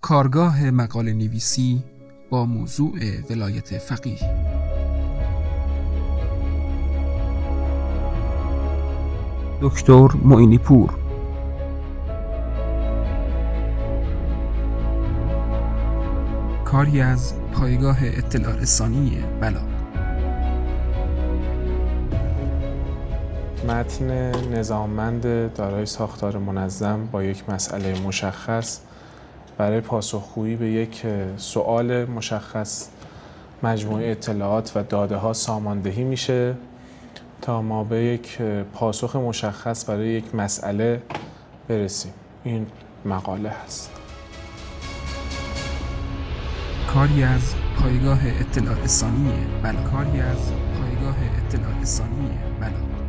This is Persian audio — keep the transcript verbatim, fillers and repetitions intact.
کارگاه مقاله نویسی با موضوع ولایت فقیه. دکتر معینی پور. کاری از پایگاه اطلاع رسانی بلاغ. متن نظاممند دارای ساختار منظم با یک مسئله مشخص برای پاسخگویی به یک سوال مشخص مجموعه اطلاعات و داده ها ساماندهی میشه تا ما به یک پاسخ مشخص برای یک مسئله برسیم. این مقاله هست. کاری از پایگاه اطلاع رسانی بلاغ. کاری از پایگاه اطلاع رسانی بلاغ.